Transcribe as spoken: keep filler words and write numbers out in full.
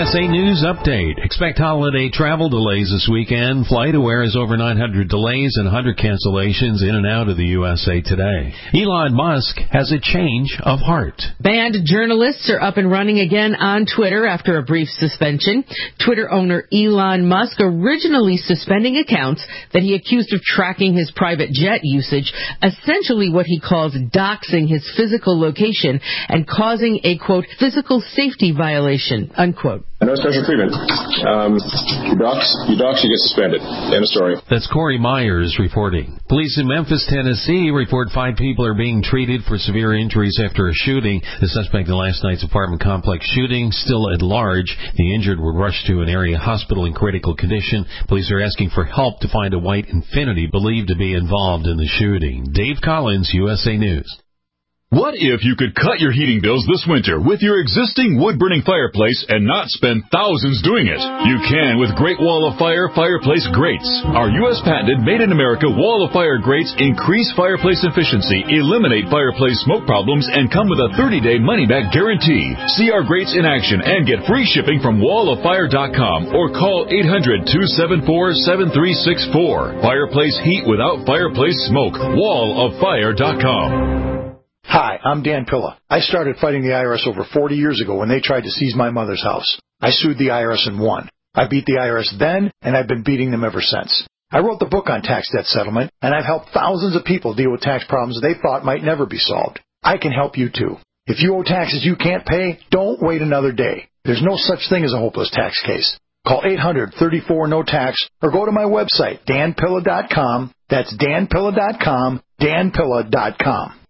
S A News Update. Expect holiday travel delays this weekend. FlightAware has over nine hundred delays and one hundred cancellations in and out of the U S A today. Elon Musk has a change of heart. Banned journalists are up and running again on Twitter after a brief suspension. Twitter owner Elon Musk originally suspending accounts that he accused of tracking his private jet usage, essentially what he calls doxing his physical location and causing a, quote, physical safety violation, unquote. No special treatment. Um, you dox, you dox, you get suspended. End of story. That's Corey Myers reporting. Police in Memphis, Tennessee report five people are being treated for severe injuries after a shooting. The suspect in last night's apartment complex shooting still at large. The injured were rushed to an area hospital in critical condition. Police are asking for help to find a white Infiniti believed to be involved in the shooting. Dave Collins, U S A News. What if you could cut your heating bills this winter with your existing wood-burning fireplace and not spend thousands doing it? You can with Great Wall of Fire Fireplace Grates. Our U S patented made-in-America Wall of Fire grates increase fireplace efficiency, eliminate fireplace smoke problems, and come with a thirty-day money-back guarantee. See our grates in action and get free shipping from wall of fire dot com or call eight hundred, two seven four, seven three six four. Fireplace heat without fireplace smoke. wall of fire dot com. Hi, I'm Dan Pilla. I started fighting the I R S over forty years ago when they tried to seize my mother's house. I sued the I R S and won. I beat the I R S then, and I've been beating them ever since. I wrote the book on tax debt settlement, and I've helped thousands of people deal with tax problems they thought might never be solved. I can help you too. If you owe taxes you can't pay, don't wait another day. There's no such thing as a hopeless tax case. Call eight hundred, thirty-four, no tax or go to my website, dan pilla dot com. That's dan pilla dot com, dan pilla dot com.